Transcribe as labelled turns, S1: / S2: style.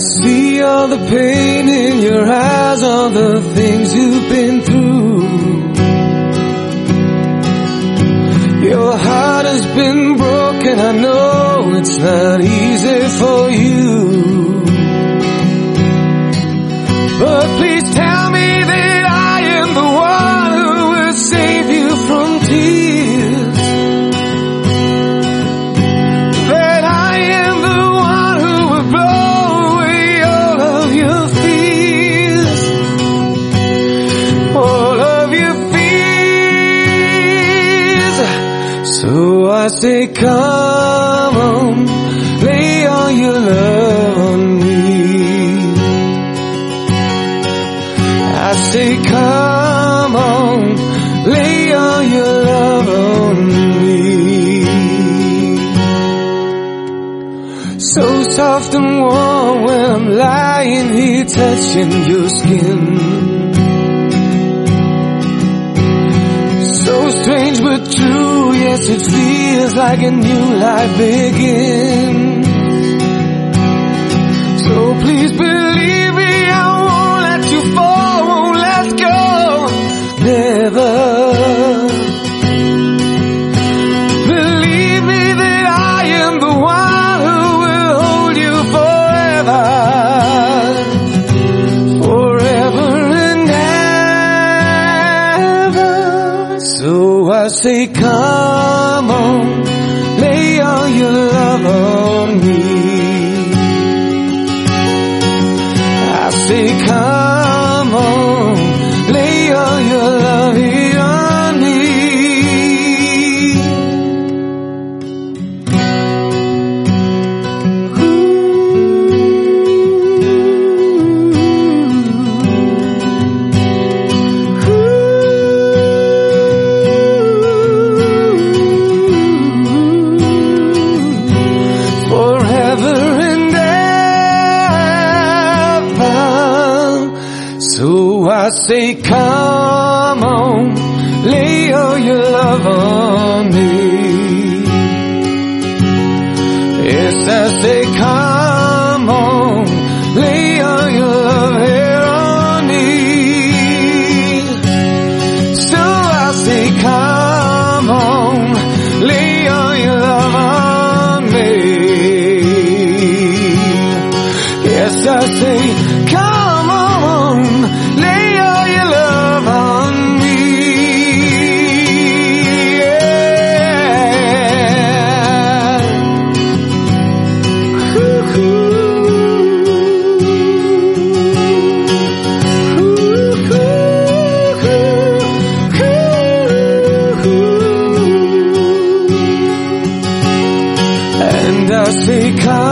S1: see all the pain in your eyes, all the things you've been through. Your heart has been broken, I know it's not easy for you. But please tell me that I am the one who will save you from tears. That I am the one who will blow away all of your fears. All of your fears. So I say, come on, lay all your love on me. I say, come on, lay all your love on me. So soft and warm when I'm lying here touching your skin. So strange but true, yes it feels like a new life begins. So please believe me, I won't let you fall, won't let go, never. Believe me that I am the one who will hold you forever. Forever and ever. So I say, come on, lay all your love on me. I say, come on, lay all your love here on me. Forever and ever. So I say, come on, lay all your love on me. Yes, I say, come on, lay all your love here on me. So I say, come on, lay all your love on me. Yes, I say, come on, lay all your love on me. Yeah. And I say, come